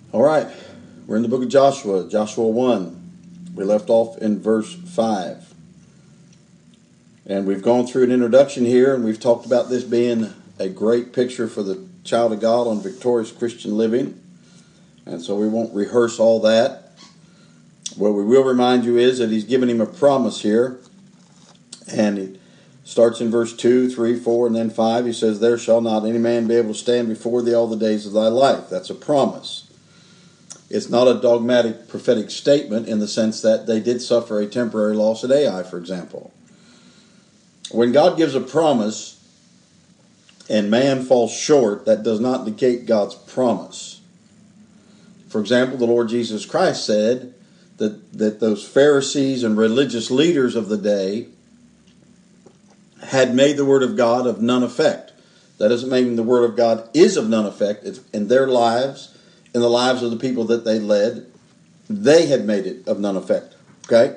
All right, we're in the book of Joshua, Joshua 1. We left off in verse 5. And we've gone through an introduction here, and we've talked about this being a great picture for the child of God on victorious Christian living. And so we won't rehearse all that. What we will remind you is that he's given him a promise here. And it starts in verse 2, 3, 4, and then 5. He says, "There shall not any man be able to stand before thee all the days of thy life." That's a promise. It's not a dogmatic prophetic statement in the sense that they did suffer a temporary loss at Ai, for example. When God gives a promise and man falls short, that does not negate God's promise. For example, the Lord Jesus Christ said that those Pharisees and religious leaders of the day had made the Word of God of none effect. That doesn't mean the Word of God is of none effect. It's in their lives, in the lives of the people that they led, they had made it of none effect. Okay?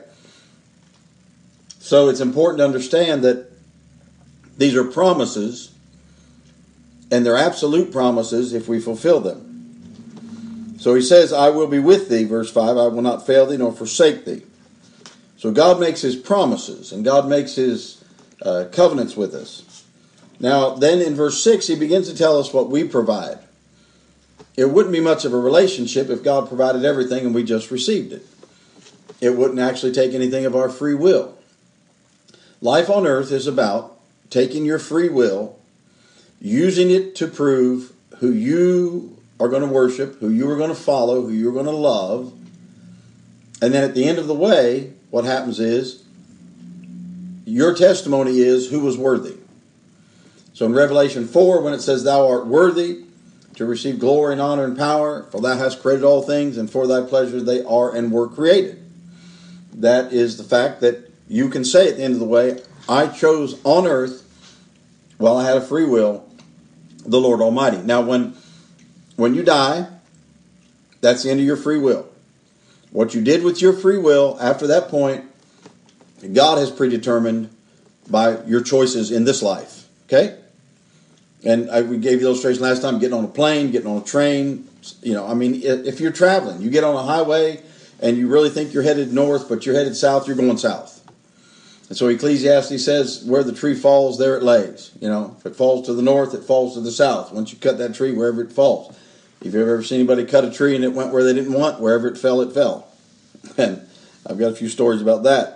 So it's important to understand that these are promises, and they're absolute promises if we fulfill them. So he says, "I will be with thee," verse 5, "I will not fail thee nor forsake thee." So God makes his promises, and God makes his covenants with us. Now, then in verse 6, he begins to tell us what we provide. It wouldn't be much of a relationship if God provided everything and we just received it. It wouldn't actually take anything of our free will. Life on earth is about taking your free will, using it to prove who you are going to worship, who you are going to follow, who you're going to love. And then at the end of the way, what happens is, your testimony is who was worthy. So in Revelation 4, when it says, "Thou art worthy to receive glory and honor and power, for thou hast created all things, and for thy pleasure they are and were created." That is the fact that you can say at the end of the way, I chose on earth, while I had a free will, the Lord Almighty. Now when you die, that's the end of your free will. What you did with your free will after that point, God has predetermined by your choices in this life. Okay? And we gave you the illustration last time, getting on a plane, getting on a train. If you're traveling, you get on a highway and you really think you're headed north, but you're headed south, you're going south. And so Ecclesiastes says, where the tree falls, there it lays. If it falls to the north, it falls to the south. Once you cut that tree, wherever it falls. If you've ever seen anybody cut a tree and it went where they didn't want, wherever it fell, it fell. And I've got a few stories about that.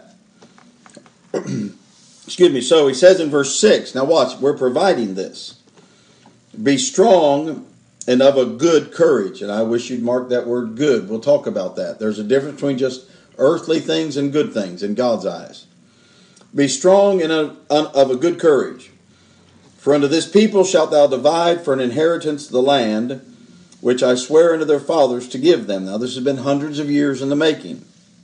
Excuse me. So he says in verse 6, now watch, we're providing this. "Be strong and of a good courage." And I wish you'd mark that word good. We'll talk about that. There's a difference between just earthly things and good things in God's eyes. "Be strong and of a good courage. For unto this people shalt thou divide for an inheritance the land, which I swear unto their fathers to give them." Now this has been hundreds of years in the making.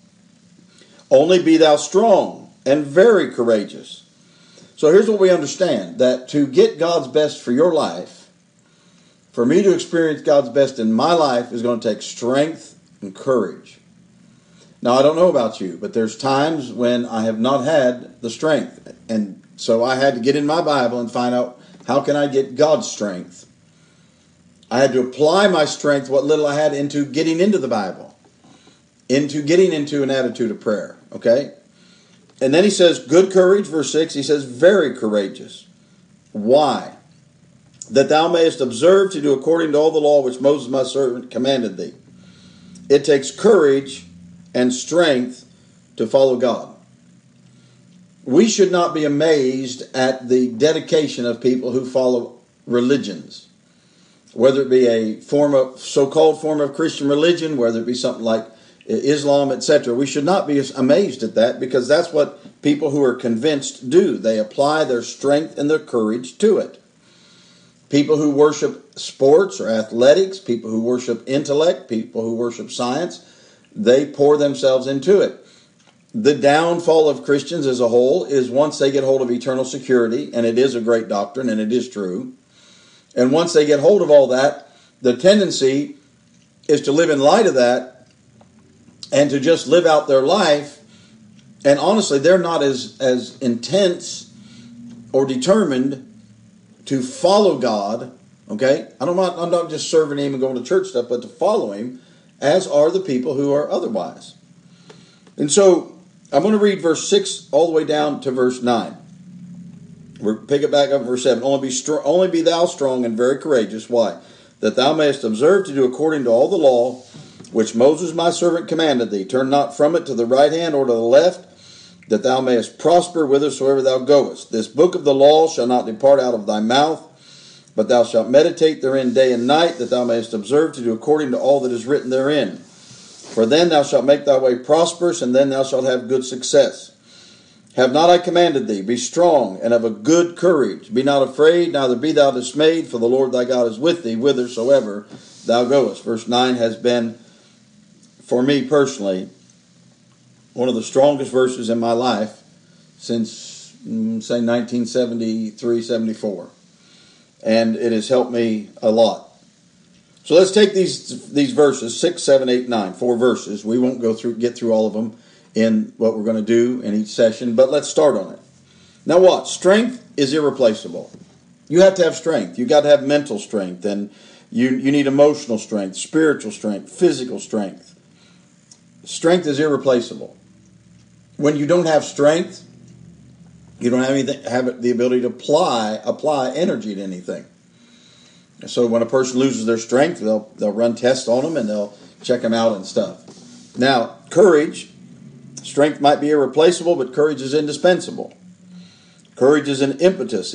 "Only be thou strong and very courageous." So here's what we understand, that to get God's best for your life, for me to experience God's best in my life, is going to take strength and courage. Now, I don't know about you, but there's times when I have not had the strength. And so I had to get in my Bible and find out, how can I get God's strength? I had to apply my strength, what little I had, into getting into the Bible, into getting into an attitude of prayer. Okay? And then he says, good courage, verse 6, he says, very courageous. Why? "That thou mayest observe to do according to all the law which Moses my servant commanded thee." It takes courage and strength to follow God. We should not be amazed at the dedication of people who follow religions, whether it be a so-called form of Christian religion, whether it be something like Islam, etc. We should not be amazed at that, because that's what people who are convinced do. They apply their strength and their courage to it. People who worship sports or athletics, people who worship intellect, people who worship science, they pour themselves into it. The downfall of Christians as a whole is once they get hold of eternal security, and it is a great doctrine, and it is true. And once they get hold of all that, the tendency is to live in light of that and to just live out their life. And honestly, they're not as intense or determined to follow God Okay? I'm not just serving him and going to church stuff, but to follow him, as are the people who are otherwise. And so, I'm going to read verse 6 all the way down to verse 9. We'll pick it back up verse 7. Only be thou strong and very courageous. Why? That thou mayest observe to do according to all the law which Moses my servant commanded thee. Turn not from it to the right hand or to the left, that thou mayest prosper whithersoever thou goest. This book of the law shall not depart out of thy mouth, but thou shalt meditate therein day and night, that thou mayest observe to do according to all that is written therein. For then thou shalt make thy way prosperous, and then thou shalt have good success. Have not I commanded thee? Be strong and of a good courage. Be not afraid, neither be thou dismayed, for the Lord thy God is with thee whithersoever thou goest. Verse 9 has been, for me personally, one of the strongest verses in my life since, say, 1973-74. And it has helped me a lot. So let's take these verses, 6, 7, 8, 9, 4 verses. We won't get through all of them in what we're going to do in each session, but let's start on it. Now what? Strength is irreplaceable. You have to have strength. You've got to have mental strength, and you need emotional strength, spiritual strength, physical strength. Strength is irreplaceable. When you don't have strength, you don't have the ability to apply energy to anything. So when a person loses their strength, they'll run tests on them and they'll check them out and stuff. Now, courage. Strength might be irreplaceable, but courage is indispensable. Courage is an impetus.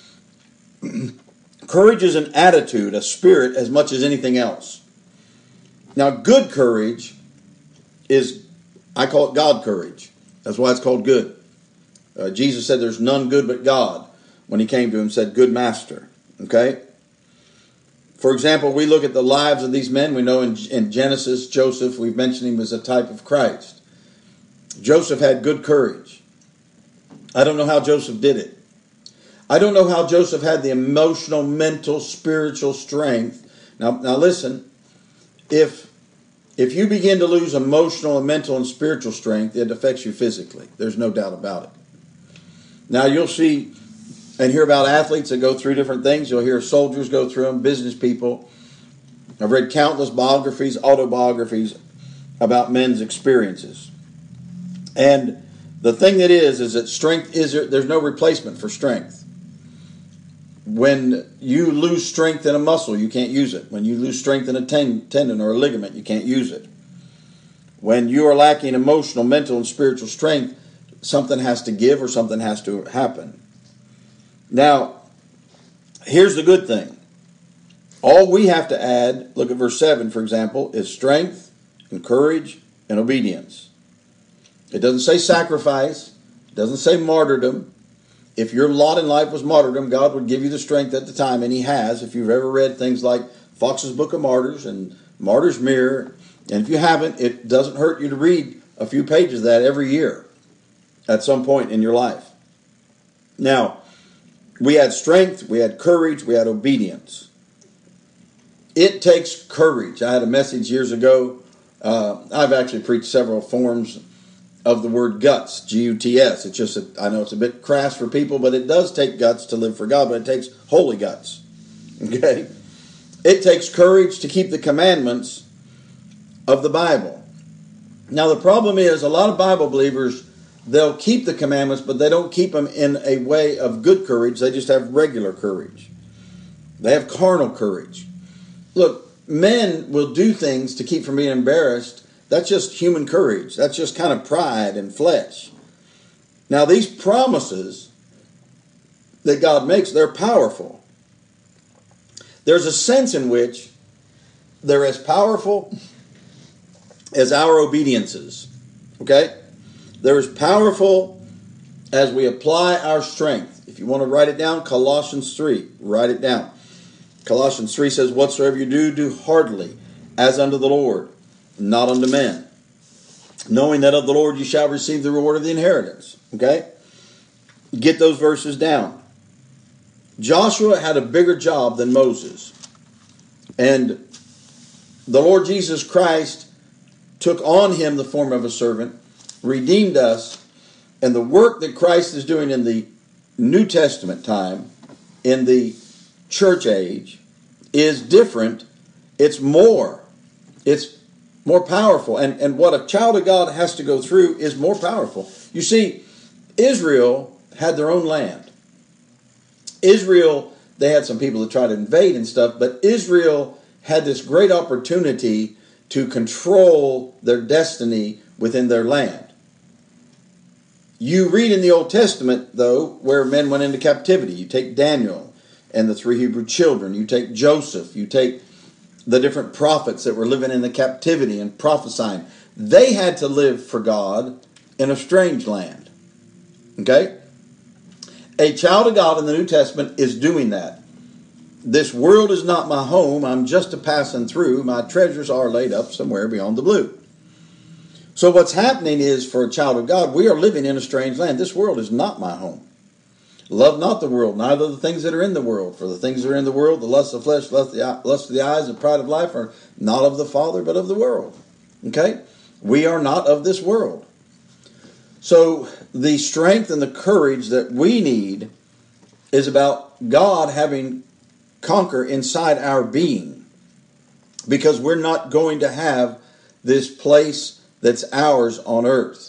Courage is an attitude, a spirit, as much as anything else. Now, good courage is, I call it God courage. That's why it's called good. Jesus said there's none good but God. When he came to him, said, good master. Okay? For example, we look at the lives of these men. We know in Genesis, Joseph, we've mentioned him as a type of Christ. Joseph had good courage. I don't know how Joseph did it. I don't know how Joseph had the emotional, mental, spiritual strength. Now listen, if you begin to lose emotional and mental and spiritual strength, it affects you physically. There's no doubt about it. Now you'll see and hear about athletes that go through different things. You'll hear soldiers go through them, business people. I've read countless biographies, autobiographies about men's experiences. And the thing that is that strength there's no replacement for strength. When you lose strength in a muscle, you can't use it. When you lose strength in a tendon or a ligament, you can't use it. When you are lacking emotional, mental, and spiritual strength, something has to give or something has to happen. Now, here's the good thing. All we have to add, look at verse 7, for example, is strength and courage and obedience. It doesn't say sacrifice. It doesn't say martyrdom. If your lot in life was martyrdom, God would give you the strength at the time, and he has. If you've ever read things like Fox's Book of Martyrs and Martyr's Mirror, and if you haven't, it doesn't hurt you to read a few pages of that every year at some point in your life. Now, we had strength, we had courage, we had obedience. It takes courage. I had a message years ago. I've actually preached several forms of the word guts, G-U-T-S. It's just, I know it's a bit crass for people, but it does take guts to live for God, but it takes holy guts. Okay? It takes courage to keep the commandments of the Bible. Now, the problem is, a lot of Bible believers, they'll keep the commandments, but they don't keep them in a way of good courage. They just have regular courage. They have carnal courage. Look, men will do things to keep from being embarrassed. That's just human courage. That's just kind of pride and flesh. Now, these promises that God makes, they're powerful. There's a sense in which they're as powerful as our obediences. Okay? They're as powerful as we apply our strength. If you want to write it down, Colossians 3. Write it down. Colossians 3 says, whatsoever you do, do heartily, as unto the Lord, not unto men, knowing that of the Lord you shall receive the reward of the inheritance. Okay? Get those verses down. Joshua had a bigger job than Moses. And the Lord Jesus Christ took on him the form of a servant, redeemed us, and the work that Christ is doing in the New Testament time, in the church age, is different. It's more. It's more powerful. And what a child of God has to go through is more powerful. You see, Israel had their own land. Israel, they had some people that tried to invade and stuff, but Israel had this great opportunity to control their destiny within their land. You read in the Old Testament, though, where men went into captivity. You take Daniel and the 3 Hebrew children. You take Joseph. You take the different prophets that were living in the captivity and prophesying. They had to live for God in a strange land. Okay? A child of God in the New Testament is doing that. This world is not my home. I'm just a passing through. My treasures are laid up somewhere beyond the blue. So what's happening is, for a child of God, we are living in a strange land. This world is not my home. Love not the world, neither the things that are in the world. For the things that are in the world, the lust of the flesh, lust of the eyes, and pride of life, are not of the Father, but of the world. Okay? We are not of this world. So the strength and the courage that we need is about God having conquer inside our being. Because we're not going to have this place that's ours on earth.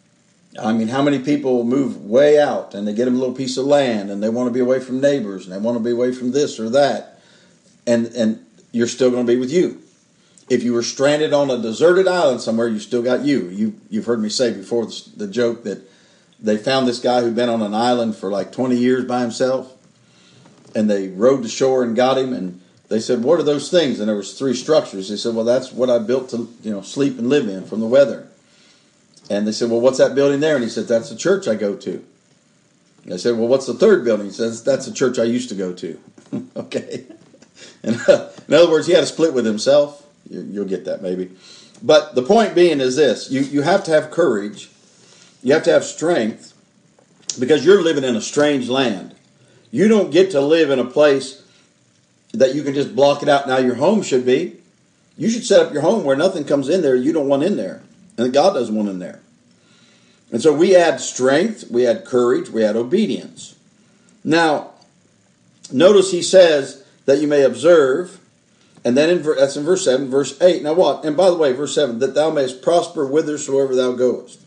I mean, how many people move way out and they get them a little piece of land and they want to be away from neighbors and they want to be away from this or that, and you're still going to be with you. If you were stranded on a deserted island somewhere, you still got you. You've heard me say before the joke that they found this guy who'd been on an island for like 20 years by himself, and they rowed to shore and got him, and they said, "What are those things?" And there was 3 structures. They said, "Well, that's what I built to sleep and live in from the weather." And they said, "Well, what's that building there?" And he said, "That's the church I go to." And they said, "Well, what's the 3rd building?" He says, "That's the church I used to go to." Okay. And, in other words, he had a split with himself. You'll get that maybe. But the point being is this. You have to have courage. You have to have strength, because you're living in a strange land. You don't get to live in a place that you can just block it out. Now, your home should be. You should set up your home where nothing comes in there you don't want in there, and that God doesn't want in there. And so we add strength, we add courage, we add obedience. Now, notice he says that you may observe, and then that's in verse 7, verse 8. Now what? And by the way, verse 7, that thou mayest prosper whithersoever thou goest.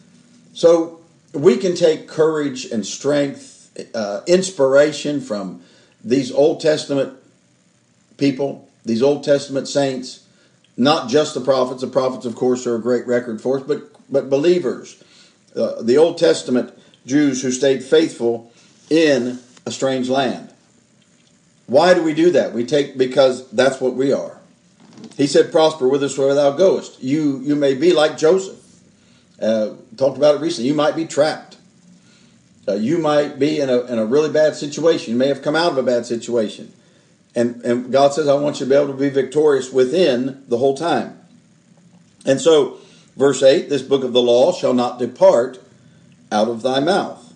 So we can take courage and strength, inspiration from these Old Testament people, these Old Testament saints, not just the prophets. The prophets, of course, are a great record for us, but believers, the Old Testament Jews who stayed faithful in a strange land. Why do we do that? Because that's what we are. He said, "Prosper whithersoever thou goest." You may be like Joseph. Talked about it recently. You might be trapped. You might be in a really bad situation. You may have come out of a bad situation. And God says, "I want you to be able to be victorious within the whole time." And so, verse 8, "This book of the law shall not depart out of thy mouth."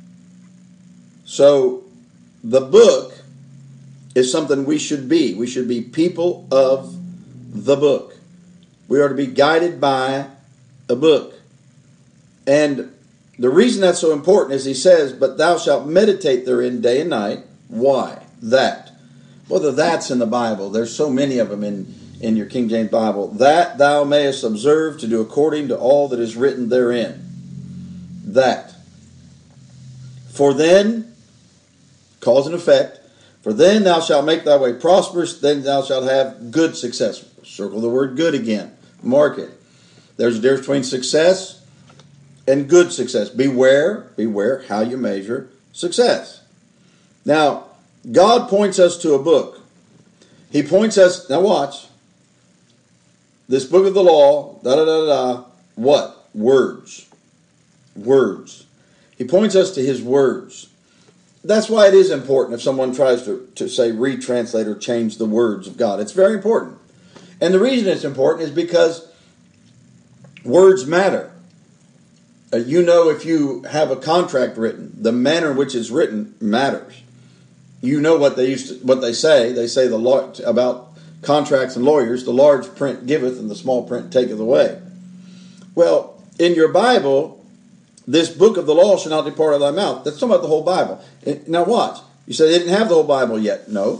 So, the book is something we should be. We should be people of the book. We are to be guided by a book. And the reason that's so important is he says, "But thou shalt meditate therein day and night." Why? That. Whether that's in the Bible, there's so many of them in your King James Bible. "That thou mayest observe to do according to all that is written therein." That. "For then," cause and effect, "for then thou shalt make thy way prosperous, then thou shalt have good success." Circle the word good again. Mark it. There's a difference between success and good success. Beware how you measure success. Now, God points us to a book. He points us, now watch, this book of the law, what? Words. Words. He points us to his words. That's why it is important if someone tries to say retranslate or change the words of God. It's very important. And the reason it's important is because words matter. If you have a contract written, the manner in which it's written matters. You know what they say. They say about contracts and lawyers, the large print giveth and the small print taketh away. Well, in your Bible, this book of the law shall not depart out of thy mouth. That's talking about the whole Bible. Now watch. You say they didn't have the whole Bible yet. No.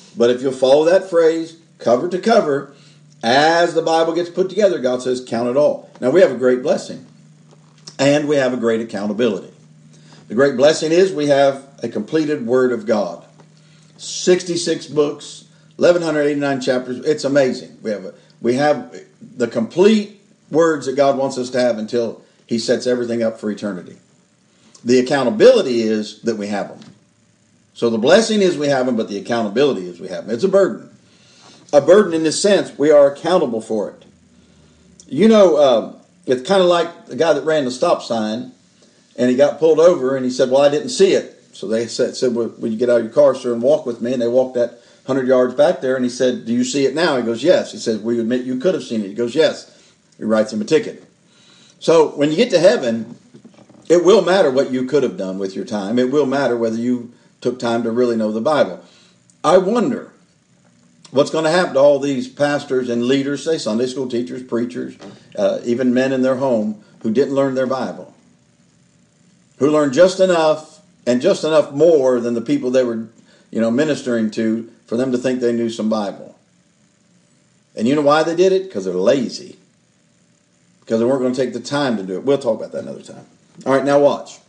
But if you'll follow that phrase, cover to cover, as the Bible gets put together, God says, count it all. Now, we have a great blessing, and we have a great accountability. The great blessing is we have a completed Word of God. 66 books, 1,189 chapters. It's amazing. We have the complete words that God wants us to have until He sets everything up for eternity. The accountability is that we have them. So the blessing is we have them, but the accountability is we have them. It's a burden. A burden in this sense, we are accountable for it. You know, it's kind of like the guy that ran the stop sign, and he got pulled over, and he said, well, I didn't see it. So they said, well, will you get out of your car, sir, and walk with me? And they walked that 100 yards back there, and he said, do you see it now? He goes, yes. He said, well, you admit you could have seen it? He goes, yes. He writes him a ticket. So when you get to heaven, it will matter what you could have done with your time. It will matter whether you took time to really know the Bible. I wonder what's going to happen to all these pastors and leaders, say Sunday school teachers, preachers, even men in their home who didn't learn their Bible, who learned just enough and just enough more than the people they were, ministering to for them to think they knew some Bible. And you know why they did it? Because they're lazy. Because they weren't going to take the time to do it. We'll talk about that another time. All right, now watch.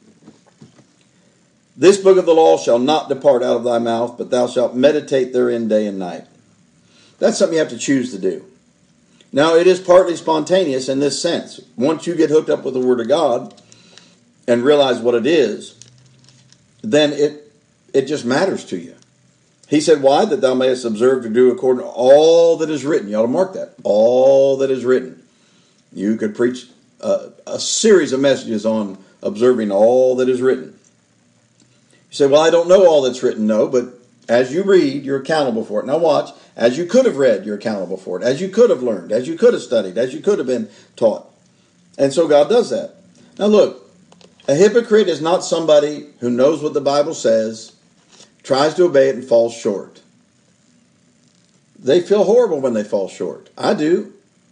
This book of the law shall not depart out of thy mouth, but thou shalt meditate therein day and night. That's something you have to choose to do. Now, it is partly spontaneous in this sense. Once you get hooked up with the Word of God and realize what it is, then it just matters to you. He said, why? That thou mayest observe to do according to all that is written. You ought to mark that. All that is written. You could preach a series of messages on observing all that is written. You say, well, I don't know all that's written. No, but as you read, you're accountable for it. Now watch. As you could have read, you're accountable for it. As you could have learned. As you could have studied. As you could have been taught. And so God does that. Now look. A hypocrite is not somebody who knows what the Bible says, tries to obey it, and falls short. They feel horrible when they fall short. I do.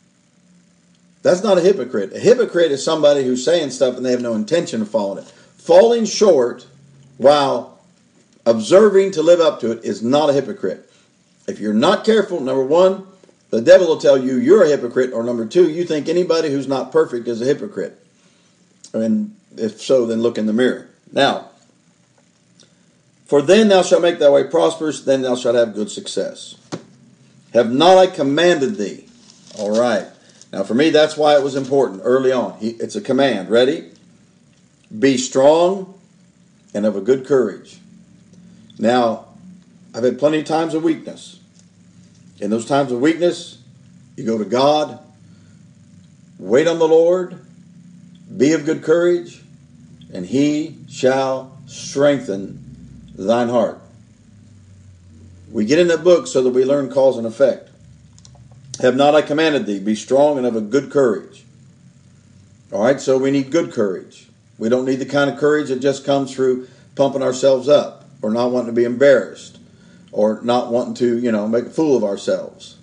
That's not a hypocrite. A hypocrite is somebody who's saying stuff and they have no intention of following it. Falling short while observing to live up to it is not a hypocrite. If you're not careful, number one, the devil will tell you you're a hypocrite, or number two, you think anybody who's not perfect is a hypocrite. And if so, then look in the mirror. Now, for then thou shalt make thy way prosperous, then thou shalt have good success. Have not I commanded thee? All right. Now, for me, that's why it was important early on. It's a command. Ready? Be strong and of a good courage. Now, I've had plenty of times of weakness. In those times of weakness, you go to God, wait on the Lord, be of good courage, and He shall strengthen thine heart. We get in that book so that we learn cause and effect. Have not I commanded thee, be strong and of a good courage. All right, so we need good courage. We don't need the kind of courage that just comes through pumping ourselves up, or not wanting to be embarrassed, or not wanting to, make a fool of ourselves.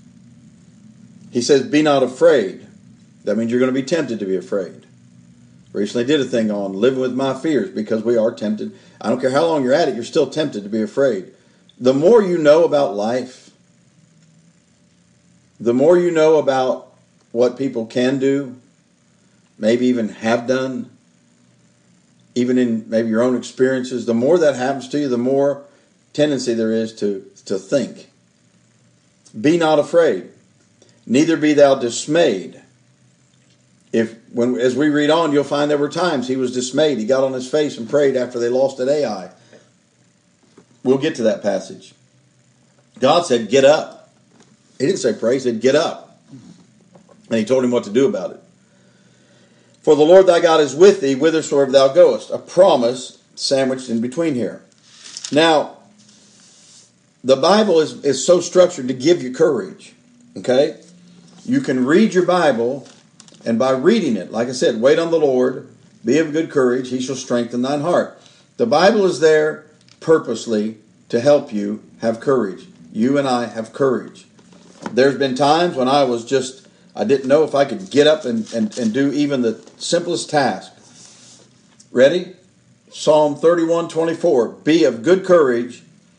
He says, be not afraid. That means you're going to be tempted to be afraid. Recently did a thing on living with my fears, because we are tempted. I don't care how long you're at it, you're still tempted to be afraid. The more you know about life, the more you know about what people can do, maybe even have done, even in maybe your own experiences, the more that happens to you, the more tendency there is to think. Be not afraid, neither be thou dismayed. As we read on, you'll find there were times he was dismayed. He got on his face and prayed after they lost at Ai. We'll get to that passage. God said, get up. He didn't say pray, he said, get up. And he told him what to do about it. For the Lord thy God is with thee whithersoever thou goest. A promise sandwiched in between here. Now, the Bible is so structured to give you courage. Okay? You can read your Bible, and by reading it, like I said, wait on the Lord, be of good courage, He shall strengthen thine heart. The Bible is there purposely to help you have courage. You and I have courage. There's been times when I didn't know if I could get up and do even the simplest task. Ready? Psalm 31:24. Be of good courage,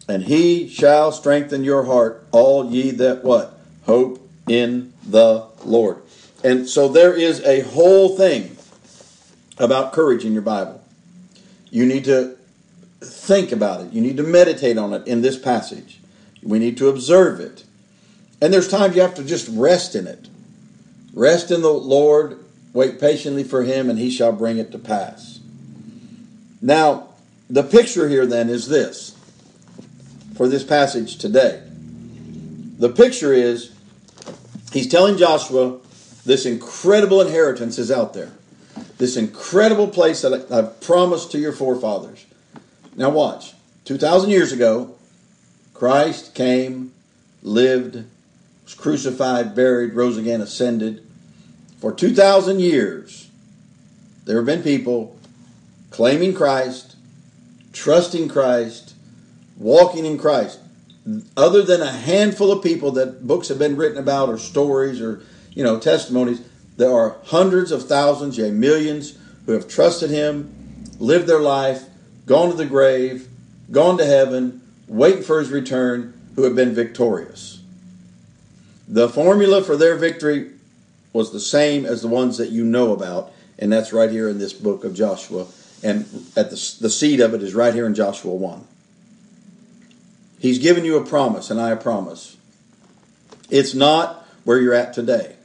And he shall strengthen your heart, all ye that what? Hope in the Lord. And so there is a whole thing about courage in your Bible. You need to think about it. You need to meditate on it in this passage. We need to observe it. And there's times you have to just rest in it. Rest in the Lord, wait patiently for him, and he shall bring it to pass. Now, the picture here then is this, for this passage today. The picture is, he's telling Joshua, this incredible inheritance is out there. This incredible place that I've promised to your forefathers. Now watch. 2,000 years ago, Christ came, lived, was crucified, buried, rose again, ascended. For 2,000 years, there have been people claiming Christ, trusting Christ, walking in Christ. Other than a handful of people that books have been written about, or stories, or testimonies, there are hundreds of thousands, yea, millions, who have trusted him, lived their life, gone to the grave, gone to heaven, waiting for his return, who have been victorious. The formula for their victory was the same as the ones that you know about, and that's right here in this book of Joshua. And at the seed of it is right here in Joshua 1. He's given you a promise, and I a promise. It's not where you're at today.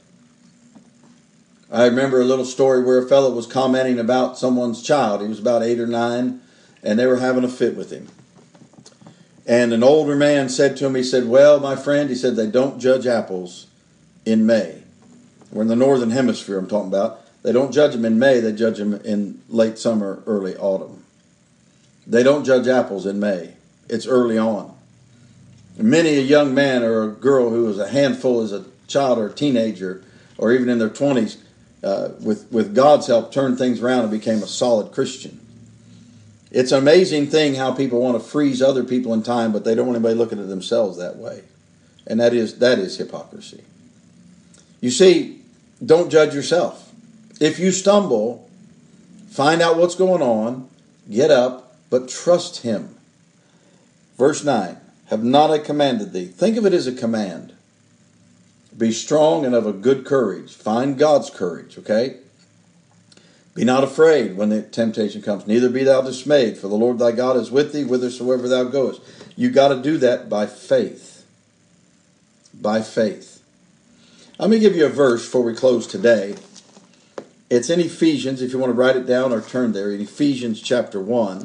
I remember a little story where a fellow was commenting about someone's child. He was about 8 or 9, and they were having a fit with him. And an older man said to him, he said, well, my friend, he said, they don't judge apples in May. We're in the northern hemisphere I'm talking about. They don't judge them in May, they judge them in late summer, early autumn. They don't judge apples in May. It's early on. Many a young man or a girl who was a handful as a child or a teenager, or even in their 20s, with God's help, turned things around and became a solid Christian. It's an amazing thing how people want to freeze other people in time, but they don't want anybody looking at themselves that way. And that is hypocrisy. You see, don't judge yourself. If you stumble, find out what's going on, get up, but trust him. Verse 9, have not I commanded thee? Think of it as a command. Be strong and of a good courage. Find God's courage, okay? Be not afraid when the temptation comes. Neither be thou dismayed, for the Lord thy God is with thee whithersoever thou goest. You got to do that by faith. By faith. Let me give you a verse before we close today. It's in Ephesians, if you want to write it down or turn there, in Ephesians chapter 1.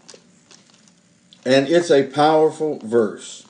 And it's a powerful verse.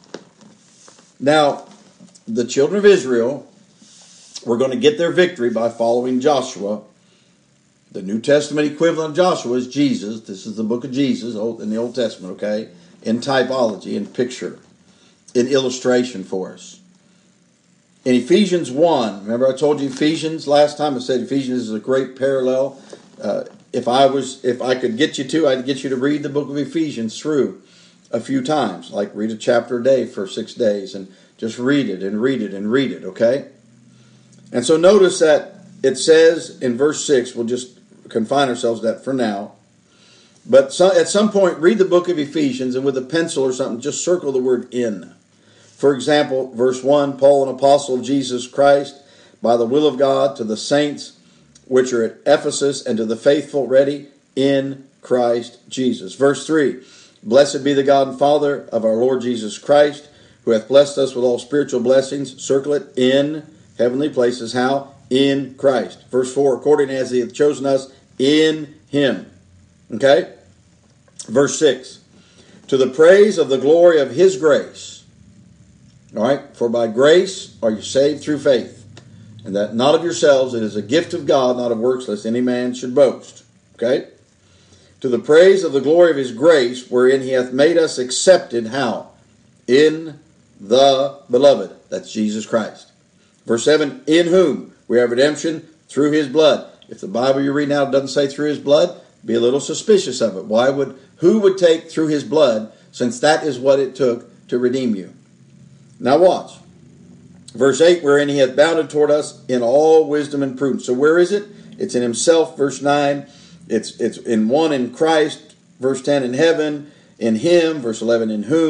Now, the children of Israel were going to get their victory by following Joshua. The New Testament equivalent of Joshua is Jesus. This is the book of Jesus in the Old Testament, okay? In typology, in picture, in illustration for us. In Ephesians 1, remember I told you Ephesians last time? I said Ephesians is a great parallel. If I could get you to, I'd get you to read the book of Ephesians through a few times. Like read a chapter a day for 6 days and just read it and read it and read it, okay? And so notice that it says in verse 6, we'll just confine ourselves to that for now. But at some point, read the book of Ephesians and with a pencil or something, just circle the word in. For example, verse 1, Paul, an apostle of Jesus Christ, by the will of God, to the saints which are at Ephesus, and to the faithful ready in Christ Jesus. Verse 3, blessed be the God and Father of our Lord Jesus Christ, who hath blessed us with all spiritual blessings. Circle it, in heavenly places. How? In Christ. Verse 4, according as he hath chosen us in him. Okay? Verse 6, to the praise of the glory of his grace. All right? For by grace are you saved through faith, and that not of yourselves, it is a gift of God, not of works, lest any man should boast. Okay? To the praise of the glory of his grace, wherein he hath made us accepted. How? In the beloved. That's Jesus Christ. Verse 7, in whom we have redemption through his blood. If the Bible you read now doesn't say through his blood, be a little suspicious of it. Who would take through his blood, since that is what it took to redeem you? Now watch. Verse 8, wherein he hath bounded toward us in all wisdom and prudence. So where is it? It's in himself, verse 9. It's in one in Christ, verse 10, in heaven, in him, verse 11, in whom.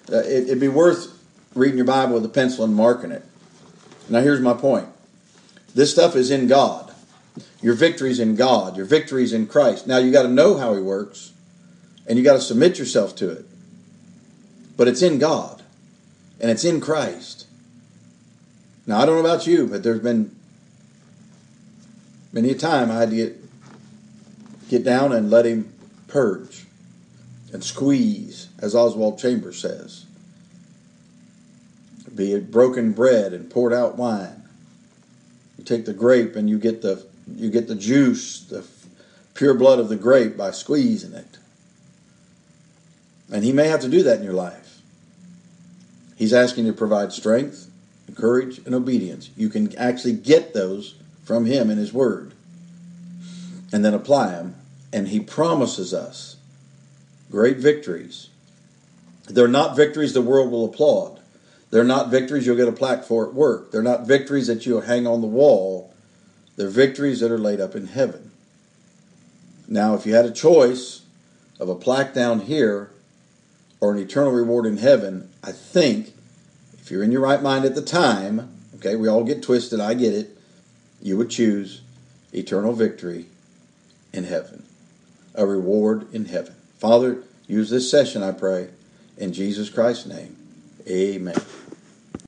It'd be worth reading your Bible with a pencil and marking it. Now here's my point. This stuff is in God. Your victory's in God. Your victory's in Christ. Now you got to know how He works, and you got to submit yourself to it. But it's in God, and it's in Christ. Now I don't know about you, but there's been many a time I had to get down and let Him purge and squeeze, as Oswald Chambers says. Be it broken bread and poured out wine. You take the grape and you get the juice, the pure blood of the grape by squeezing it. And He may have to do that in your life. He's asking you to provide strength, and courage, and obedience. You can actually get those from Him in His Word. And then apply them. And He promises us great victories. They're not victories the world will applaud. They're not victories you'll get a plaque for at work. They're not victories that you'll hang on the wall. They're victories that are laid up in heaven. Now, if you had a choice of a plaque down here or an eternal reward in heaven, I think, if you're in your right mind at the time, okay, we all get twisted, I get it, you would choose eternal victory in heaven. A reward in heaven. Father, use this session, I pray, in Jesus Christ's name. Amen.